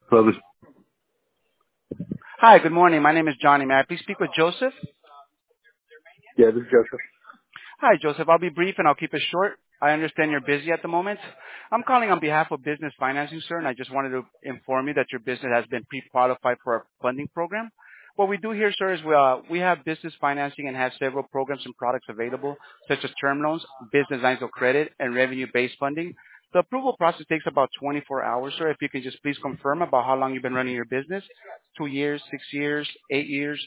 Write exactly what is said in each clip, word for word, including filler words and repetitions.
Hello, this, Hi, good morning. My name is Johnny. May I please speak with Joseph? yeah, this is Joseph. Hi, Joseph. I'll be brief and I'll keep it short. I understand you're busy at the moment. I'm calling on behalf of Business Financing, sir, and I just wanted to inform you that your business has been pre-qualified for our funding program. What we do here, sir, is we, uh, we have business financing and have several programs and products available, such as term loans, business lines of credit, and revenue-based funding. The approval process takes about twenty-four hours, sir. If you can just please confirm about how long you've been running your business, two years, six years, eight years.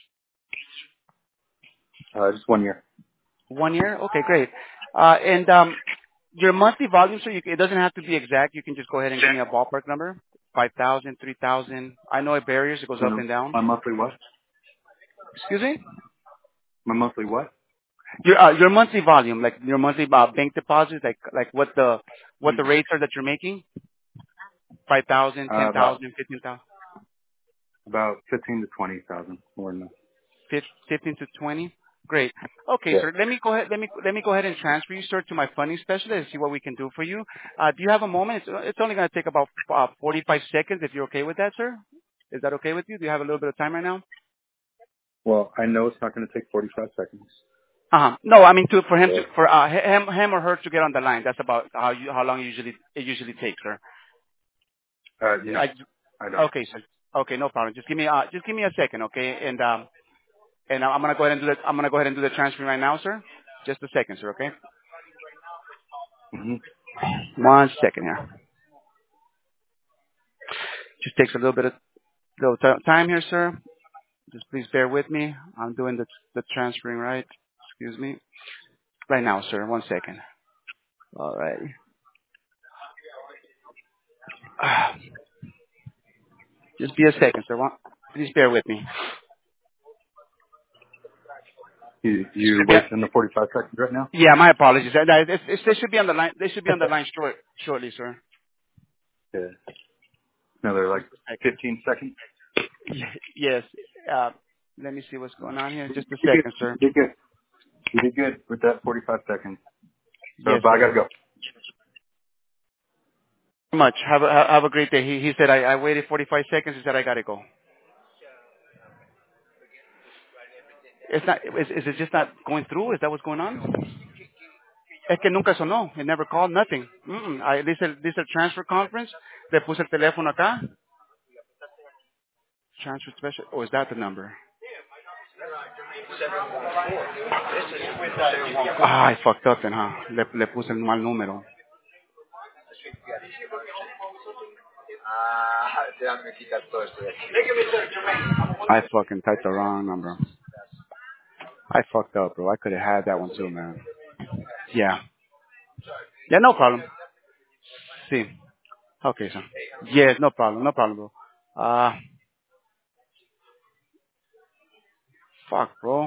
Uh, just one year. One year? Okay, great. Uh, and um, your monthly volume, so you, it doesn't have to be exact. You can just go ahead and give me a ballpark number. five thousand, three thousand. I know it varies. It goes up My, and down. my monthly what? Excuse me? My monthly what? Your uh, your monthly volume, like your monthly uh, bank deposits, like like what the what the rates are that you're making? five thousand, Uh, ten about thousand, fifteen thousand, about fifteen to twenty thousand more than that. fifteen to twenty. Great. Okay, Yeah. sir. Let me go ahead. Let me let me go ahead and transfer you, sir, to my funding specialist and see what we can do for you. Uh, do you have a moment? It's, it's only going to take about uh, forty-five seconds. If you're okay with that, sir, is that okay with you? Do you have a little bit of time right now? Well, I know it's not going to take forty-five seconds. Uh-huh. No, I mean to for him to Yeah. for uh, him him or her to get on the line. That's about how you how long usually it usually takes, sir. Uh, no, I, I don't. okay, sir. Okay, no problem. Just give me uh just give me a second, okay? And um and I'm gonna go ahead and do the I'm gonna go ahead and do the transfer right now, sir. Just a second, sir. Okay. Mm-hmm. One second here. Just takes a little bit of little t- time here, sir. Just please bear with me. I'm doing the the transferring right. Excuse me. Right now, sir. One second. All right. Ah, just be a second, sir. One, please bear with me. You you Should be wasting the forty-five seconds right now? yeah, my apologies. Uh, They, they, they should be on the line. They should be on the line short, shortly, sir. Yeah. No, they're like Just a second. fifteen seconds. Y- Yes. Uh, let me see what's going on here. Just a You did second, sir. you did good. You did good with that forty-five seconds. So, Yes, but I sir. gotta go. Much. Have a ha- have a great day. He he said I, I waited forty-five seconds. He said I gotta go. It's not. Is, is it just not going through? Is that what's going on? Es que nunca sonó. It never called. Nothing. Mm-mm. I, dice dice transfer conference. Le puse el teléfono acá. Transfer special. Oh, is that the number? Ah, I fucked up then, huh? Le, le puse el mal número. I fucking typed the wrong number. I fucked up, bro. I could have had that one too, man. Yeah. Yeah, no problem. See. Okay, sir. Yes, no problem. No problem, bro. Uh, fuck, bro.